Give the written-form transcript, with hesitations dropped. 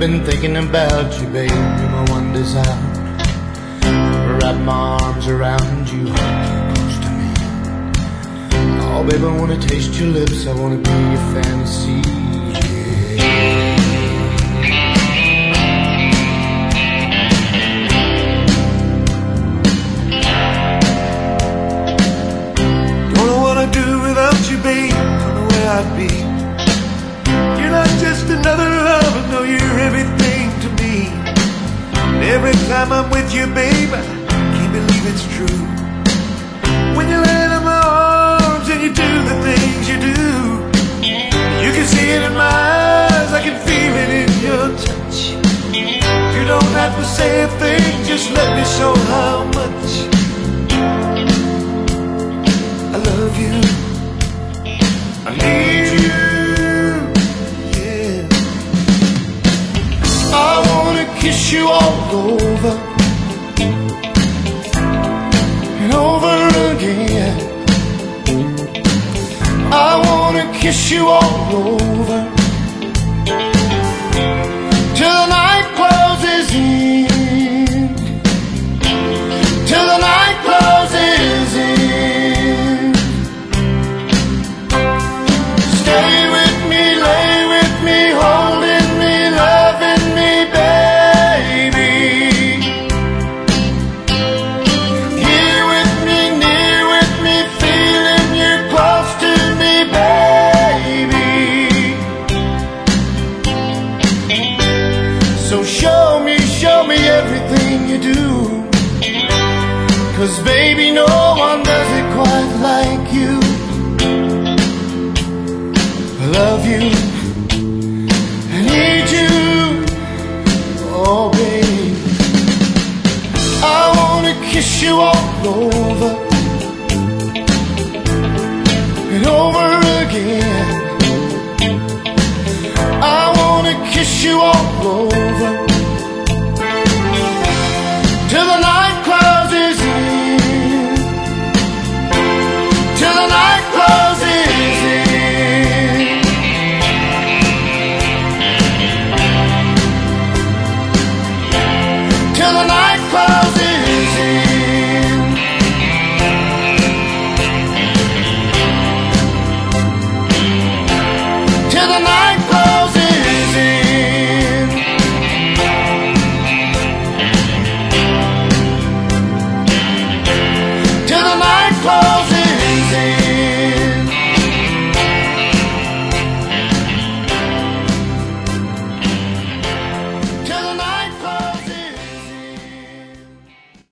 been thinking about you, babe. You're my one desire. Wrap my arms around you, hold you close to me. Oh, babe, I wanna taste your lips, I wanna be your fantasy. Don't know what I'd do without you, babe. Don't know where I'd be. You're not just another lover, no, you're everything to me. And every time I'm with you, babe, I can't believe it's true. When you land in my arms and you do the things you do, you can see it in my eyes, I can feel it in your touch. You don't have to say a thing, just let me show how much I love you. I need you, yeah. I wanna kiss you all over and over again. I wanna kiss you all over till the night closes in, till the night closes in. Stay with me, lay with me, holding me, loving me, baby. Here with me, near with me, feeling you close to me, baby. So show me everything you do, 'cause baby, no one does it quite like you. I love you, I need you, oh baby. I wanna kiss you all over